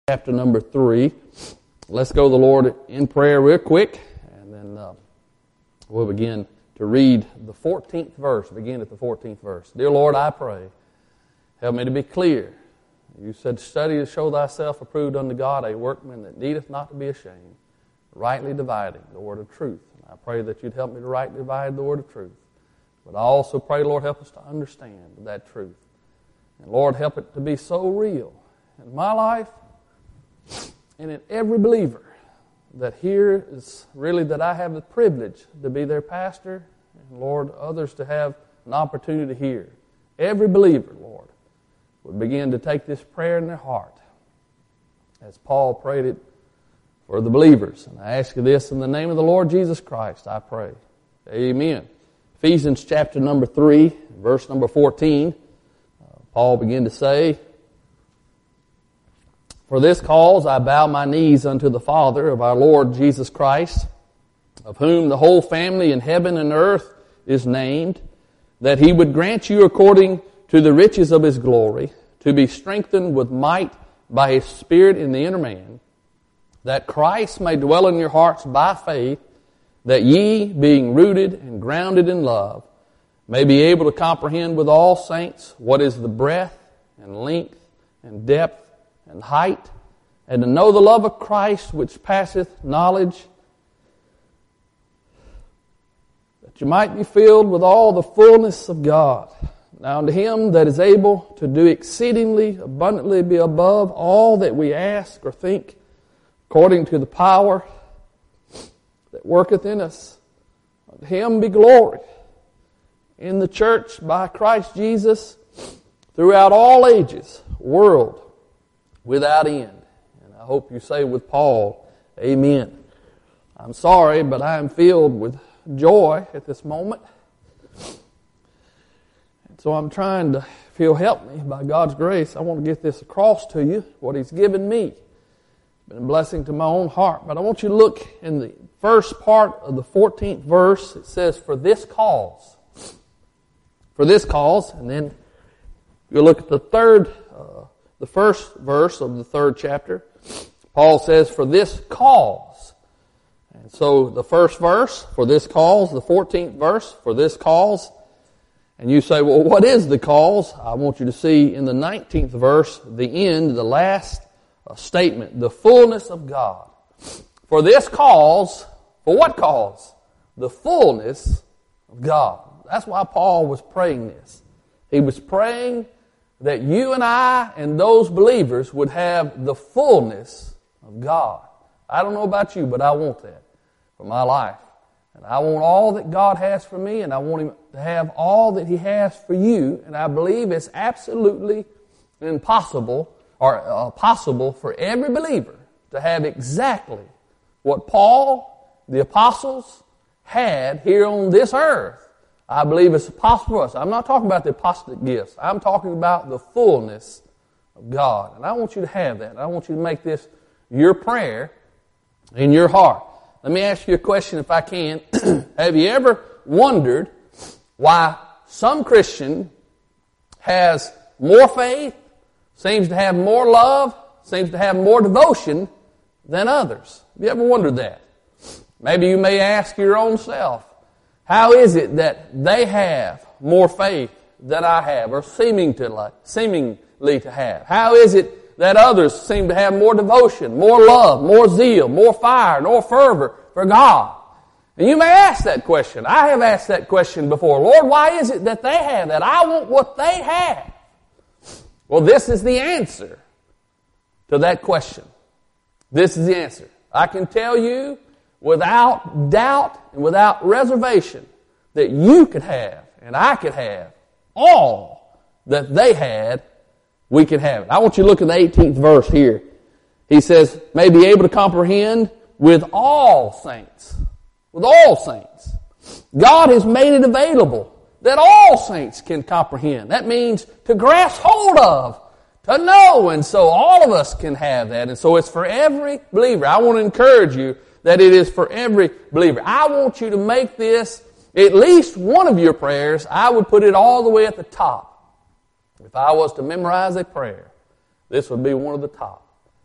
Chapter number 3. Let's go to the Lord in prayer real quick, and then we'll begin to read the 14th verse. Begin at the 14th verse. Dear Lord, I pray, help me to be clear. You said, study to show thyself approved unto God, a workman that needeth not to be ashamed, rightly dividing the word of truth. And I pray that you'd help me to rightly divide the word of truth. But I also pray, Lord, help us to understand that truth. And Lord, help it to be so real in my life and in every believer that here is really that I have the privilege to be their pastor, and Lord, others to have an opportunity to hear. Every believer, Lord, would begin to take this prayer in their heart as Paul prayed it for the believers. And I ask you this in the name of the Lord Jesus Christ, I pray. Amen. Ephesians chapter number 3, verse number 14, Paul began to say, For this cause I bow my knees unto the Father of our Lord Jesus Christ, of whom the whole family in heaven and earth is named, that he would grant you according to the riches of his glory, to be strengthened with might by his Spirit in the inner man, that Christ may dwell in your hearts by faith, that ye, being rooted and grounded in love, may be able to comprehend with all saints what is the breadth and length and depth and height, and to know the love of Christ which passeth knowledge, that you might be filled with all the fullness of God. Now unto him that is able to do exceedingly abundantly be above all that we ask or think, according to the power that worketh in us. Unto him be glory in the church by Christ Jesus throughout all ages, world without end. And I hope you say with Paul, amen. I'm sorry, but I am filled with joy at this moment. And so I'm trying to, if you'll help me by God's grace, I want to get this across to you, what he's given me. It's been a blessing to my own heart. But I want you to look in the first part of the 14th verse. It says, for this cause. For this cause. And then you look at the first verse of the 3rd chapter. Paul says, for this cause. And so the first verse, for this cause. The 14th verse, for this cause. And you say, well, what is the cause? I want you to see in the 19th verse, the end, the last statement, the fullness of God. For this cause, for what cause? The fullness of God. That's why Paul was praying this. He was praying that you and I and those believers would have the fullness of God. I don't know about you, but I want that for my life. And I want all that God has for me, and I want him to have all that he has for you. And I believe it's absolutely impossible or possible for every believer to have exactly what Paul, the apostles, had here on this earth. I believe it's possible for us. I'm not talking about the apostolic gifts. I'm talking about the fullness of God. And I want you to have that. I want you to make this your prayer in your heart. Let me ask you a question if I can. Have you ever wondered why some Christian has more faith, seems to have more love, seems to have more devotion than others? Have you ever wondered that? Maybe you may ask your own self, how is it that they have more faith than I have, or seemingly to have? How is it that others seem to have more devotion, more love, more zeal, more fire, more fervor for God? And you may ask that question. I have asked that question before. Lord, why is it that they have that? I want what they have. Well, this is the answer to that question. This is the answer. I can tell you without doubt and without reservation that you could have and I could have all that they had, we could have it. I want you to look at the 18th verse here. He says, may be able to comprehend with all saints. With all saints. God has made it available that all saints can comprehend. That means to grasp hold of, to know, and so all of us can have that. And so it's for every believer. I want to encourage you that it is for every believer. I want you to make this at least one of your prayers. I would put it all the way at the top. If I was to memorize a prayer, this would be one of the top.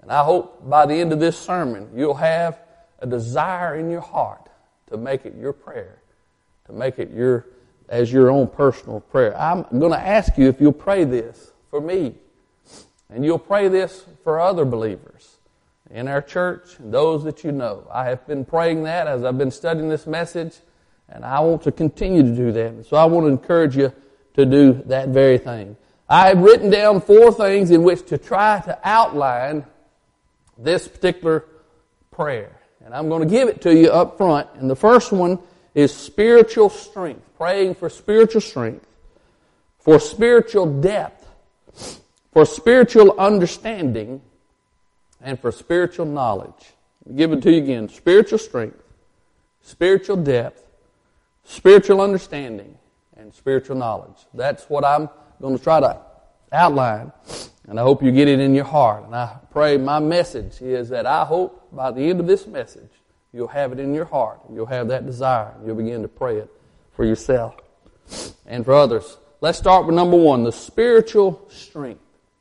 And I hope by the end of this sermon, you'll have a desire in your heart to make it your prayer, to make it as your own personal prayer. I'm going to ask you if you'll pray this for me, and you'll pray this for other believers in our church and those that you know. I have been praying that as I've been studying this message, and I want to continue to do that. So I want to encourage you to do that very thing. I have written down 4 things in which to try to outline this particular prayer. And I'm going to give it to you up front. And the first one is spiritual strength. Praying for spiritual strength, for spiritual depth, for spiritual understanding, and for spiritual knowledge. I'll give it to you again. Spiritual strength, spiritual depth, spiritual understanding, and spiritual knowledge. That's what I'm going to try to outline, and I hope you get it in your heart. And I pray my message is that I hope by the end of this message, you'll have it in your heart. You'll have that desire. You'll begin to pray it for yourself and for others. Let's start with number 1, the spiritual strength.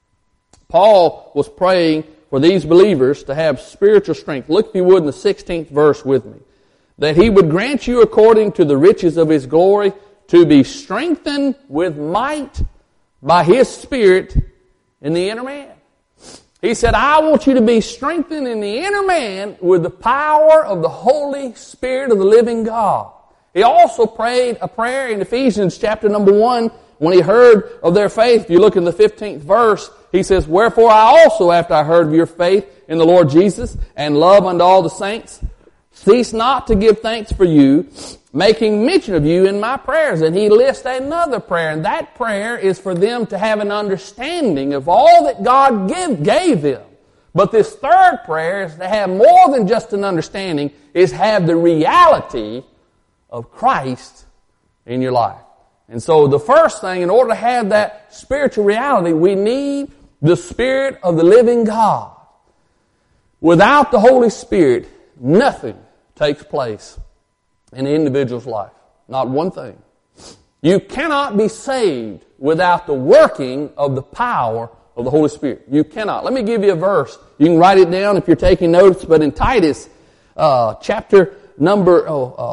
Paul was praying for these believers to have spiritual strength. Look, if you would, in the 16th verse with me. That he would grant you according to the riches of his glory to be strengthened with might by his Spirit in the inner man. He said, I want you to be strengthened in the inner man with the power of the Holy Spirit of the living God. He also prayed a prayer in Ephesians chapter number 1 when he heard of their faith. If you look in the 15th verse, he says, wherefore I also, after I heard of your faith in the Lord Jesus and love unto all the saints, cease not to give thanks for you, making mention of you in my prayers. And he lists another prayer, and that prayer is for them to have an understanding of all that God gave them. But this third prayer is to have more than just an understanding, is have the reality of Christ in your life. And so the first thing, in order to have that spiritual reality, we need the Spirit of the living God. Without the Holy Spirit, nothing takes place in the individual's life. Not one thing. You cannot be saved without the working of the power of the Holy Spirit. You cannot. Let me give you a verse. You can write it down if you're taking notes, but in Titus chapter number,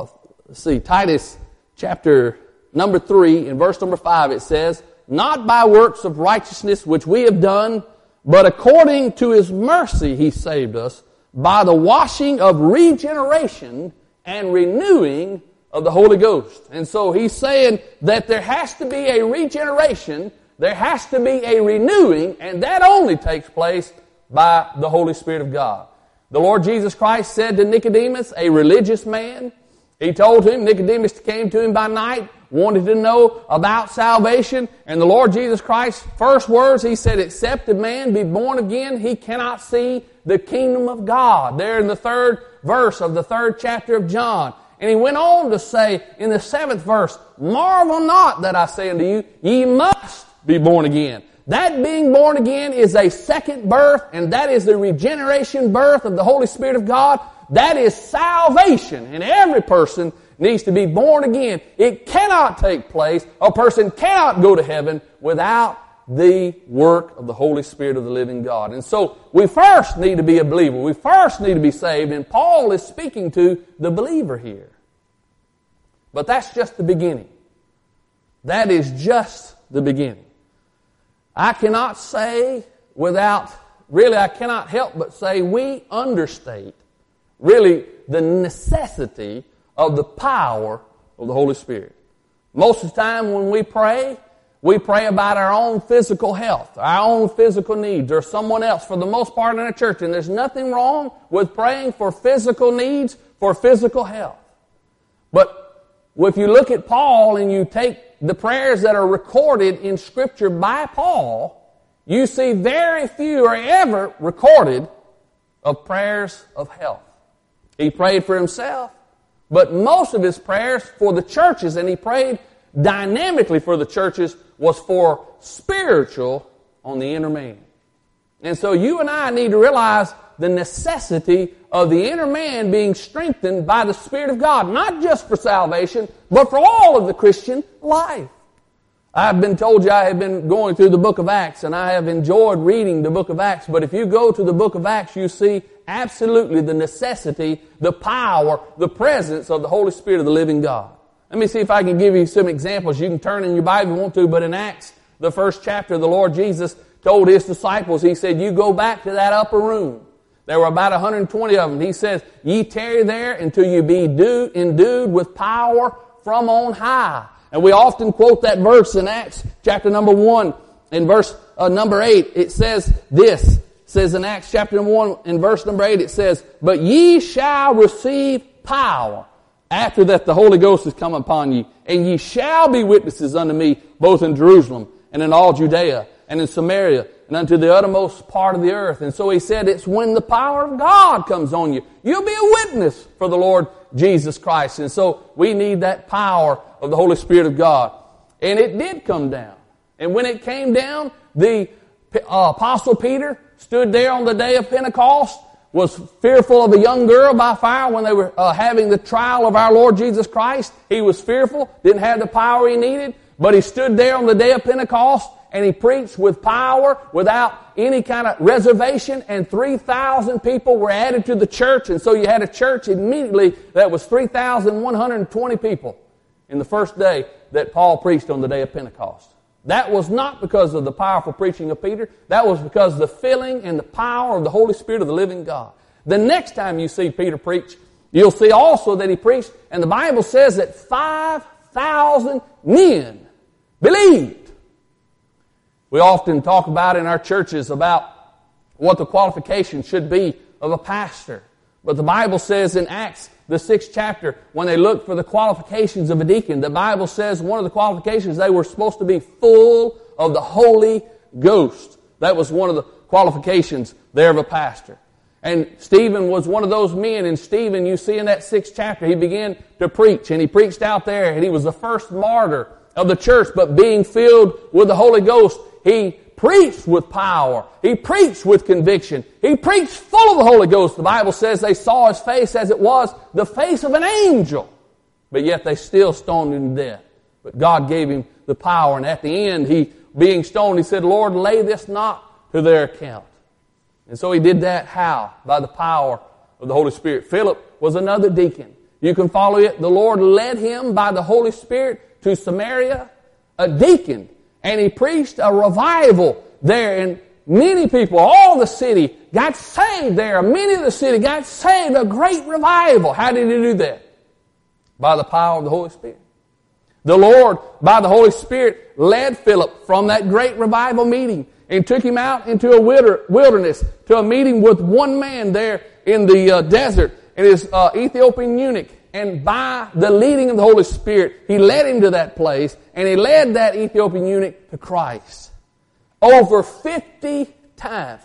Titus chapter number 3, in verse number 5, it says, not by works of righteousness which we have done, but according to his mercy he saved us, by the washing of regeneration and renewing of the Holy Ghost. And so he's saying that there has to be a regeneration, there has to be a renewing, and that only takes place by the Holy Spirit of God. The Lord Jesus Christ said to Nicodemus, a religious man, he told him, Nicodemus came to him by night, wanted to know about salvation, and the Lord Jesus Christ's first words, he said, except a man be born again, he cannot see the kingdom of God. There in the 3rd verse of the 3rd chapter of John. And he went on to say in the 7th verse, marvel not that I say unto you, ye must be born again. That being born again is a second birth, and that is the regeneration birth of the Holy Spirit of God. That is salvation, and every person needs to be born again. It cannot take place. A person cannot go to heaven without the work of the Holy Spirit of the living God. And so we first need to be a believer. We first need to be saved, and Paul is speaking to the believer here. But that's just the beginning. That is just the beginning. I cannot say I cannot help but say we understate really the necessity of the power of the Holy Spirit. Most of the time when we pray about our own physical health, our own physical needs, or someone else, for the most part in our church. And there's nothing wrong with praying for physical needs, for physical health. But if you look at Paul and you take the prayers that are recorded in Scripture by Paul, you see very few are ever recorded of prayers of health. He prayed for himself, but most of his prayers for the churches, and he prayed dynamically for the churches, was for spiritual on the inner man. And so you and I need to realize the necessity of the inner man being strengthened by the Spirit of God, not just for salvation, but for all of the Christian life. I've been told you I have been going through the book of Acts, and I have enjoyed reading the book of Acts. But if you go to the book of Acts, you see absolutely the necessity, the power, the presence of the Holy Spirit of the living God. Let me see if I can give you some examples. You can turn in your Bible if you want to, but in Acts, the first chapter, the Lord Jesus told His disciples, He said, you go back to that upper room. There were about 120 of them. He says, ye tarry there until you be endued with power from on high. And we often quote that verse in Acts chapter number 1 in verse number 8. It says this. It says in Acts chapter number 1 in verse number 8 it says, but ye shall receive power after that the Holy Ghost is come upon you, and ye shall be witnesses unto me both in Jerusalem and in all Judea and in Samaria and unto the uttermost part of the earth. And so he said it's when the power of God comes on you, you'll be a witness for the Lord Jesus Christ. And so we need that power of the Holy Spirit of God. And it did come down. And when it came down, the Apostle Peter stood there on the day of Pentecost, was fearful of a young girl by fire when they were having the trial of our Lord Jesus Christ. He was fearful, didn't have the power he needed, but he stood there on the day of Pentecost and he preached with power without any kind of reservation, and 3,000 people were added to the church. And so you had a church immediately that was 3,120 people in the first day that Paul preached on the day of Pentecost. That was not because of the powerful preaching of Peter. That was because of the filling and the power of the Holy Spirit of the living God. The next time you see Peter preach, you'll see also that he preached, and the Bible says that 5,000 men believed. We often talk about in our churches about what the qualifications should be of a pastor. But the Bible says in Acts, the 6th chapter, when they looked for the qualifications of a deacon, the Bible says one of the qualifications, they were supposed to be full of the Holy Ghost. That was one of the qualifications there of a pastor. And Stephen was one of those men. And Stephen, you see in that 6th chapter, he began to preach. And he preached out there, and he was the first martyr of the church. But being filled with the Holy Ghost, he preached with power. He preached with conviction. He preached full of the Holy Ghost. The Bible says they saw his face as it was the face of an angel. But yet they still stoned him to death. But God gave him the power. And at the end, he, being stoned, he said, Lord, lay this not to their account. And so he did that how? By the power of the Holy Spirit. Philip was another deacon. You can follow it. The Lord led him by the Holy Spirit to Samaria, a deacon. And he preached a revival there, and many people, all the city, got saved there. Many of the city got saved, a great revival. How did he do that? By the power of the Holy Spirit. The Lord, by the Holy Spirit, led Philip from that great revival meeting and took him out into a wilderness to a meeting with one man there in the desert. It is Ethiopian eunuch. And by the leading of the Holy Spirit, he led him to that place, and he led that Ethiopian eunuch to Christ. Over 50 times.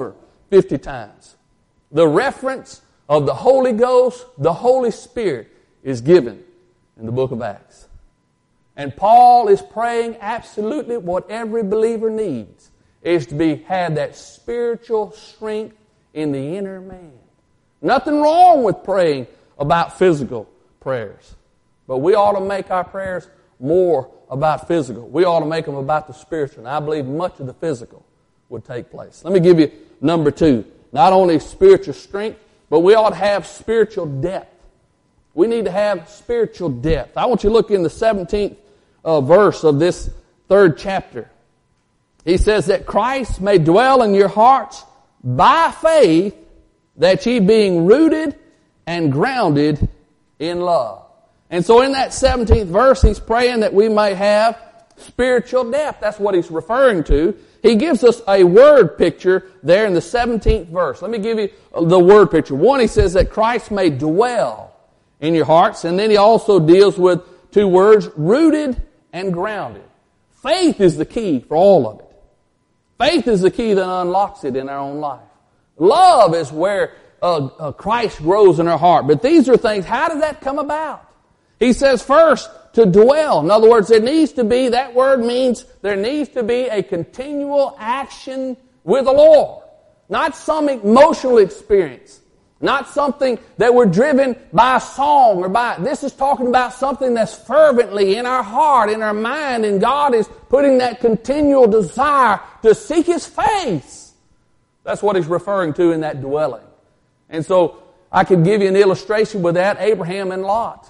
The reference of the Holy Ghost, the Holy Spirit, is given in the book of Acts. And Paul is praying absolutely what every believer needs, is to have that spiritual strength in the inner man. Nothing wrong with praying about physical prayers. But we ought to make our prayers more about physical. We ought to make them about the spiritual. And I believe much of the physical would take place. Let me give you number 2. Not only spiritual strength, but we ought to have spiritual depth. We need to have spiritual depth. I want you to look in the 17th verse of this 3rd chapter. He says that Christ may dwell in your hearts by faith, that ye being rooted and grounded in love. And so in that 17th verse, he's praying that we may have spiritual depth. That's what he's referring to. He gives us a word picture there in the 17th verse. Let me give you the word picture. One, he says that Christ may dwell in your hearts. And then he also deals with 2 words, rooted and grounded. Faith is the key for all of it. Faith is the key that unlocks it in our own life. Love is where Christ grows in our heart. But these are things, how does that come about? He says first, to dwell. In other words, there needs to be, that word means there needs to be a continual action with the Lord. Not some emotional experience. Not something that we're driven by a song or by, this is talking about something that's fervently in our heart, in our mind, and God is putting that continual desire to seek His face. That's what He's referring to in that dwelling. And so, I could give you an illustration with that, Abraham and Lot.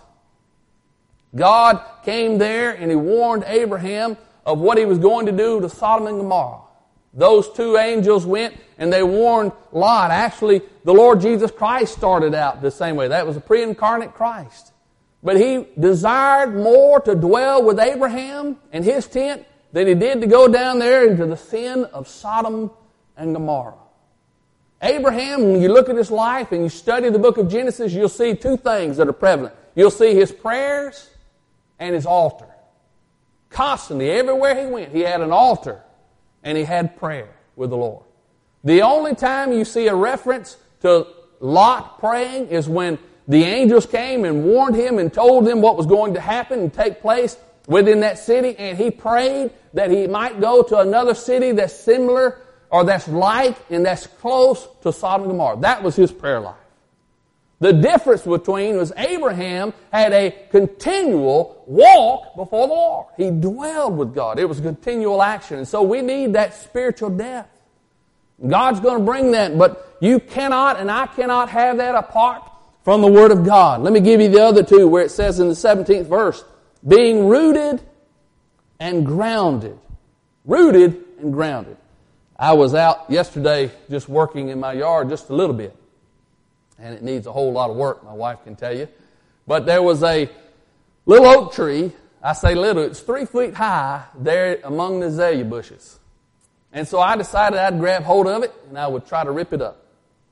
God came there and He warned Abraham of what He was going to do to Sodom and Gomorrah. Those two angels went and they warned Lot. Actually, the Lord Jesus Christ started out the same way. That was a pre-incarnate Christ. But He desired more to dwell with Abraham and his tent than He did to go down there into the sin of Sodom and Gomorrah. Abraham, when you look at his life and you study the book of Genesis, you'll see two things that are prevalent. You'll see his prayers and his altar. Constantly, everywhere he went, he had an altar and he had prayer with the Lord. The only time you see a reference to Lot praying is when the angels came and warned him and told him what was going to happen and take place within that city, and he prayed that he might go to another city that's similar or that's like and that's close to Sodom and Gomorrah. That was his prayer life. The difference between was Abraham had a continual walk before the Lord. He dwelled with God. It was a continual action. And so we need that spiritual depth. God's going to bring that, but you cannot and I cannot have that apart from the Word of God. Let me give you the other two where it says in the 17th verse, being rooted and grounded. Rooted and grounded. I was out yesterday just working in my yard just a little bit. And it needs a whole lot of work, my wife can tell you. But there was a little oak tree. I say little, it's 3 feet high there among the azalea bushes. And so I decided I'd grab hold of it and I would try to rip it up.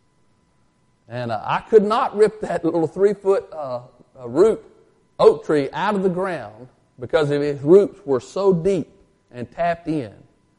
And I could not rip that little 3-foot root oak tree out of the ground because its roots were so deep and tapped in.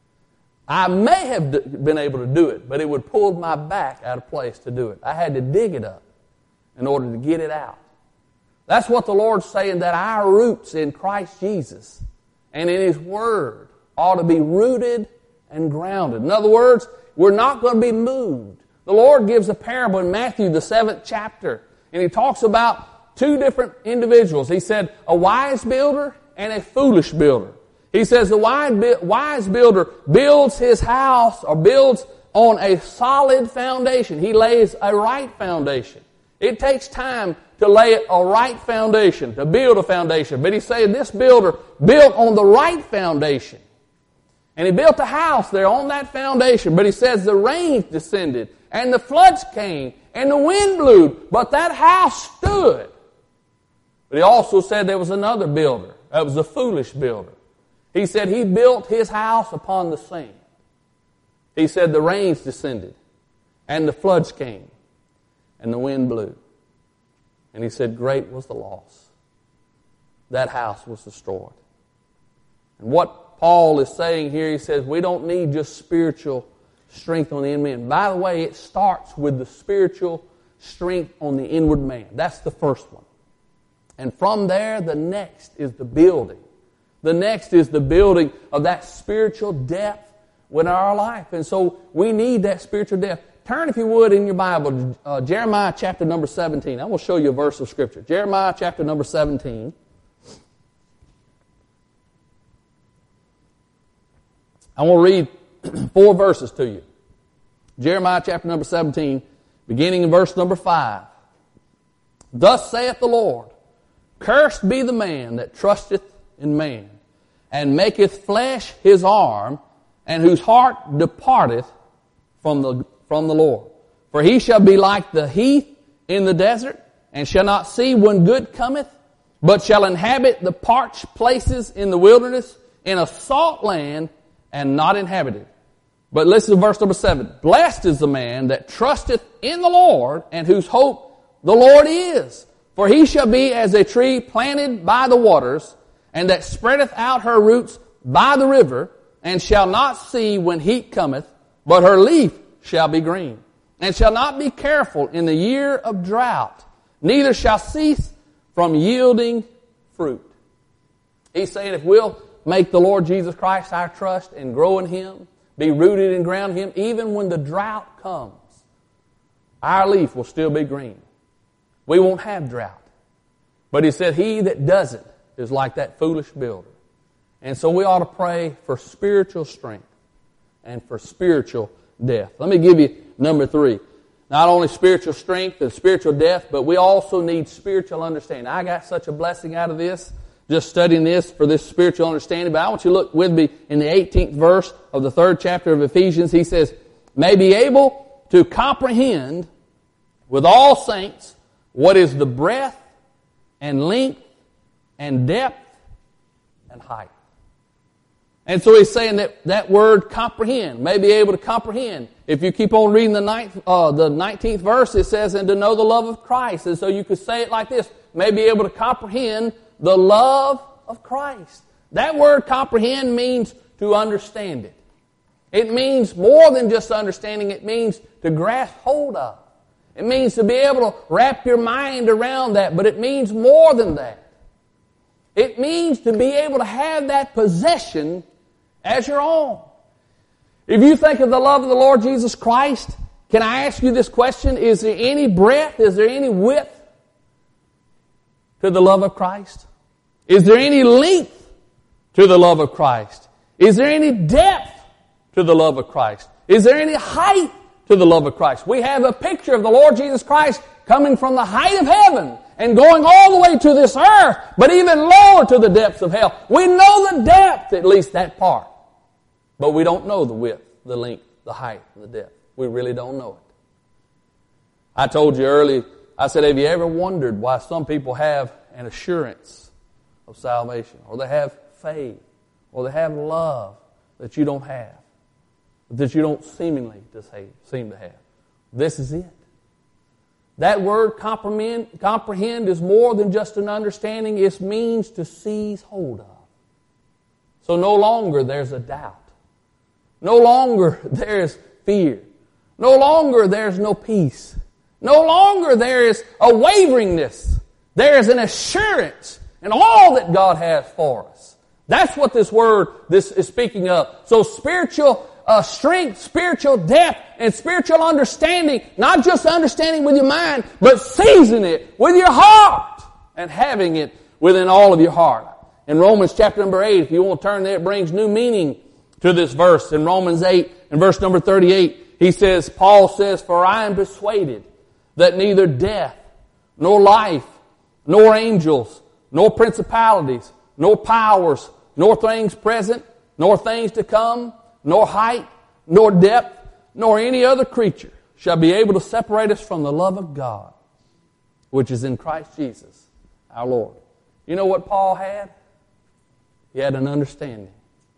I may have been able to do it, but it would pull my back out of place to do it. I had to dig it up in order to get it out. That's what the Lord's saying, that our roots in Christ Jesus and in His Word ought to be rooted and grounded. In other words, we're not going to be moved. The Lord gives a parable in Matthew, the 7th chapter, and He talks about two different individuals. He said, a wise builder and a foolish builder. He says the wise builder builds his house or builds on a solid foundation. He lays a right foundation. It takes time to lay a right foundation, to build a foundation. But he's saying this builder built on the right foundation. And he built a house there on that foundation. But he says the rains descended and the floods came and the wind blew. But that house stood. But he also said there was another builder. That was the foolish builder. He said he built his house upon the sand. He said the rains descended and the floods came and the wind blew. And he said great was the loss. That house was destroyed. And what Paul is saying here, he says we don't need just spiritual strength on the inner man. By the way, it starts with the spiritual strength on the inward man. That's the first one. And from there, the next is the building. The next is the building of that spiritual depth within our life. And so we need that spiritual depth. Turn, if you would, in your Bible, Jeremiah chapter number 17. I will show you a verse of Scripture. Jeremiah chapter number 17. I will read 4 verses to you. Jeremiah chapter number 17, beginning in verse number 5. Thus saith the Lord, cursed be the man that trusteth in man, and maketh flesh his arm, and whose heart departeth from the Lord. For he shall be like the heath in the desert, and shall not see when good cometh, but shall inhabit the parched places in the wilderness, in a salt land, and not inhabited. But listen to verse number 7. Blessed is the man that trusteth in the Lord, and whose hope the Lord is. For he shall be as a tree planted by the waters, and that spreadeth out her roots by the river, and shall not see when heat cometh, but her leaf shall be green, and shall not be careful in the year of drought, neither shall cease from yielding fruit. He's saying if we'll make the Lord Jesus Christ our trust and grow in Him, be rooted and grounded in Him, even when the drought comes, our leaf will still be green. We won't have drought. But he said, he that doesn't is like that foolish builder. And so we ought to pray for spiritual strength and for spiritual death. Let me give you number 3. Not only spiritual strength and spiritual death, but we also need spiritual understanding. I got such a blessing out of this, just studying this for this spiritual understanding. But I want you to look with me in the 18th verse of the 3rd chapter of Ephesians. He says, may be able to comprehend with all saints what is the breadth and length and depth and height. And so he's saying that word comprehend, may be able to comprehend. If you keep on reading the 19th verse, it says, and to know the love of Christ. And so you could say it like this, may be able to comprehend the love of Christ. That word comprehend means to understand it. It means more than just understanding, it means to grasp hold of. It means to be able to wrap your mind around that, but it means more than that. It means to be able to have that possession as your own. If you think of the love of the Lord Jesus Christ, can I ask you this question? Is there any breadth, is there any width to the love of Christ? Is there any length to the love of Christ? Is there any depth to the love of Christ? Is there any height to the love of Christ? We have a picture of the Lord Jesus Christ coming from the height of heaven and going all the way to this earth, but even lower to the depths of hell. We know the depth, at least that part. But we don't know the width, the length, the height, and the depth. We really don't know it. I told you earlier, I said, have you ever wondered why some people have an assurance of salvation, or they have faith, or they have love that you don't have, that you don't seemingly seem to have? This is it. That word comprehend is more than just an understanding. It means to seize hold of. So no longer there's a doubt. No longer there's fear. No longer there's no peace. No longer there is a waveringness. There is an assurance in all that God has for us. That's what this is speaking of. So spiritual strength, spiritual depth, and spiritual understanding, not just understanding with your mind, but seizing it with your heart and having it within all of your heart. In Romans chapter number 8, if you want to turn there, it brings new meaning to this verse. In Romans 8 and verse number 38, Paul says, for I am persuaded that neither death, nor life, nor angels, nor principalities, nor powers, nor things present, nor things to come, nor height, nor depth, nor any other creature shall be able to separate us from the love of God, which is in Christ Jesus, our Lord. You know what Paul had? He had an understanding.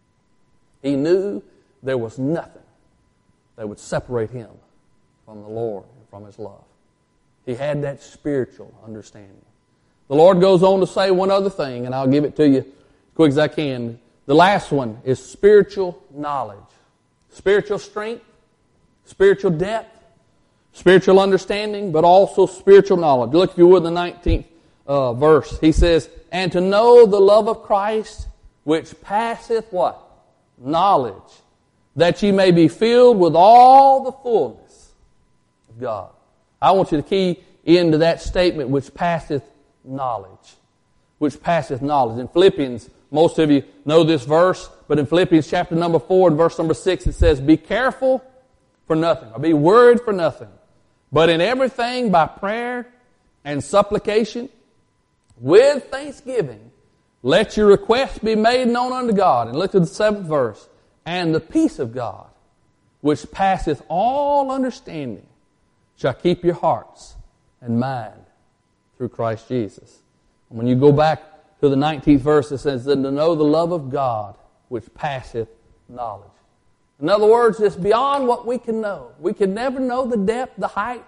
He knew there was nothing that would separate him from the Lord and from His love. He had that spiritual understanding. The Lord goes on to say one other thing, and I'll give it to you as quick as I can. The last one is spiritual knowledge. Spiritual strength, spiritual depth, spiritual understanding, but also spiritual knowledge. Look, if you would, the 19th verse. He says, and to know the love of Christ, which passeth what? Knowledge, that ye may be filled with all the fullness of God. I want you to key into that statement, which passeth knowledge. Which passeth knowledge. In Philippians, most of you know this verse, but in Philippians chapter number 4 and verse number 6, it says, be careful for nothing, or be worried for nothing, but in everything by prayer and supplication, with thanksgiving, let your requests be made known unto God. And look at the 7th verse. And the peace of God, which passeth all understanding, shall keep your hearts and mind through Christ Jesus. And when you go back to the 19th verse, it says, then to know the love of God, which passeth knowledge. In other words, it's beyond what we can know. We can never know the depth, the height,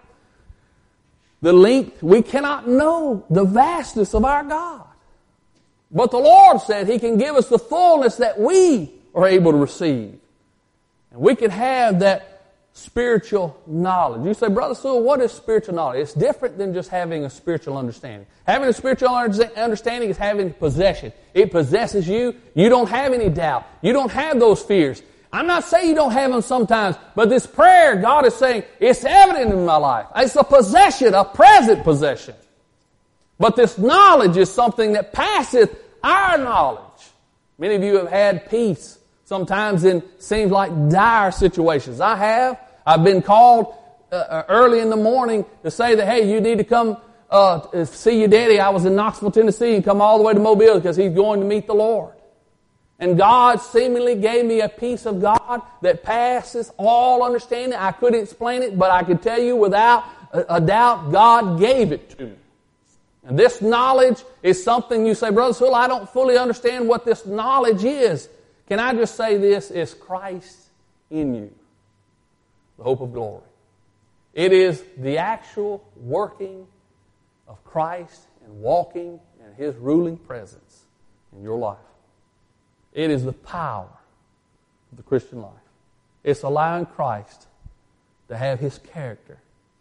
the length. We cannot know the vastness of our God. But the Lord said He can give us the fullness that we are able to receive. And we can have that spiritual knowledge. You say, Brother Sewell, what is spiritual knowledge? It's different than just having a spiritual understanding. Having a spiritual understanding is having possession. It possesses you. You don't have any doubt. You don't have those fears. I'm not saying you don't have them sometimes, but this prayer, God is saying, it's evident in my life. It's a possession, a present possession. But this knowledge is something that passeth our knowledge. Many of you have had peace sometimes in seems like dire situations. I have. I've been called early in the morning to say that, hey, you need to come see your daddy. I was in Knoxville, Tennessee, and come all the way to Mobile because he's going to meet the Lord. And God seemingly gave me a peace of God that passes all understanding. I couldn't explain it, but I could tell you without a doubt, God gave it to me. And this knowledge is something you say, Brother Sewell, I don't fully understand what this knowledge is. Can I just say this? It's Christ in you, the hope of glory. It is the actual working of Christ and walking in His ruling presence in your life. It is the power of the Christian life. It's allowing Christ to have His character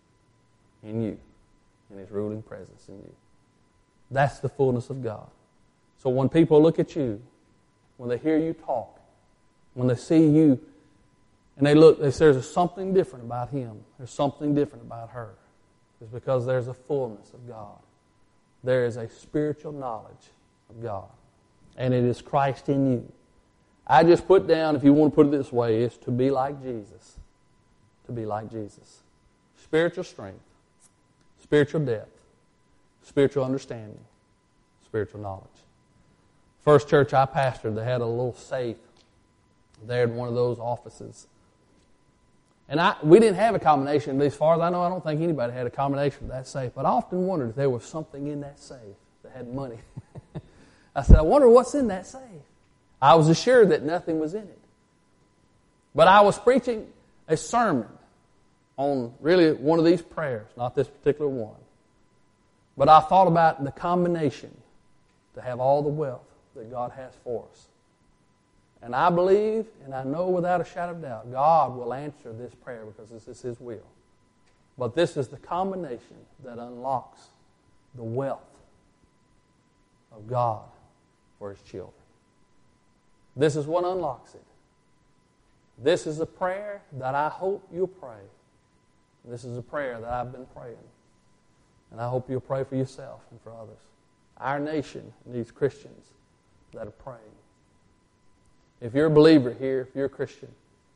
in you, in His ruling presence in you. That's the fullness of God. So when people look at you, when they hear you talk, when they see you, and they say there's something different about him, there's something different about her, it's because there's a fullness of God. There is a spiritual knowledge of God. And it is Christ in you. I just put down, if you want to put it this way, is to be like Jesus. To be like Jesus. Spiritual strength, spiritual depth, spiritual understanding, spiritual knowledge. First church I pastored, they had a little safe there in one of those offices. And we didn't have a combination. As far as I know, I don't think anybody had a combination of that safe. But I often wondered if there was something in that safe that had money. I said, I wonder what's in that safe. I was assured that nothing was in it. But I was preaching a sermon on really one of these prayers, not this particular one. But I thought about the combination to have all the wealth that God has for us. And I believe, and I know without a shadow of doubt, God will answer this prayer because this is His will. But this is the combination that unlocks the wealth of God for His children. This is what unlocks it. This is a prayer that I hope you'll pray. This is a prayer that I've been praying. And I hope you'll pray for yourself and for others. Our nation needs Christians that are praying. If you're a believer here, if you're a Christian,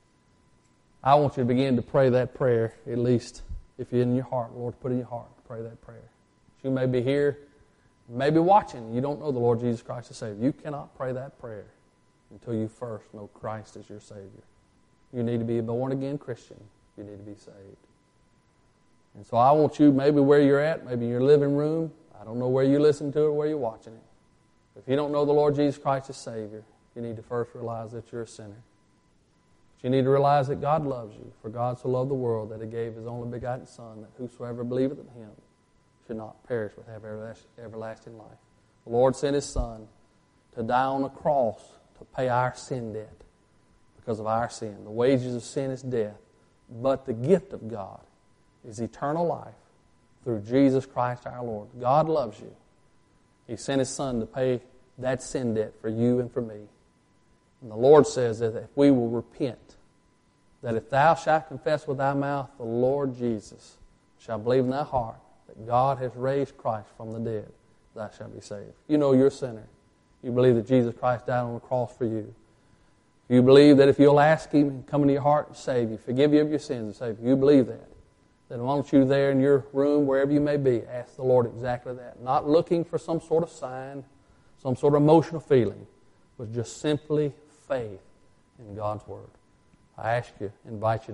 I want you to begin to pray that prayer, at least if you're in your heart. Lord, put in your heart, pray that prayer. You may be here, maybe watching, you don't know the Lord Jesus Christ as Savior. You cannot pray that prayer until you first know Christ as your Savior. You need to be a born-again Christian. You need to be saved. And so I want you, maybe where you're at, maybe in your living room, I don't know where you listen to it or where you're watching it. If you don't know the Lord Jesus Christ as Savior, you need to first realize that you're a sinner. But you need to realize that God loves you. For God so loved the world that He gave His only begotten Son, that whosoever believeth in Him should not perish but have everlasting life. The Lord sent His Son to die on a cross to pay our sin debt because of our sin. The wages of sin is death, but the gift of God is eternal life through Jesus Christ our Lord. God loves you. He sent His Son to pay that sin debt for you and for me. And the Lord says that if we will repent, that if thou shalt confess with thy mouth the Lord Jesus, shalt believe in thy heart that God has raised Christ from the dead, thou shalt be saved. You know you're a sinner. You believe that Jesus Christ died on the cross for you. You believe that if you'll ask Him and come into your heart and save you, forgive you of your sins and save you, you believe that. Then why don't you there in your room, wherever you may be, ask the Lord exactly that. Not looking for some sort of sign, some sort of emotional feeling, but just simply faith in God's Word. I ask you, invite you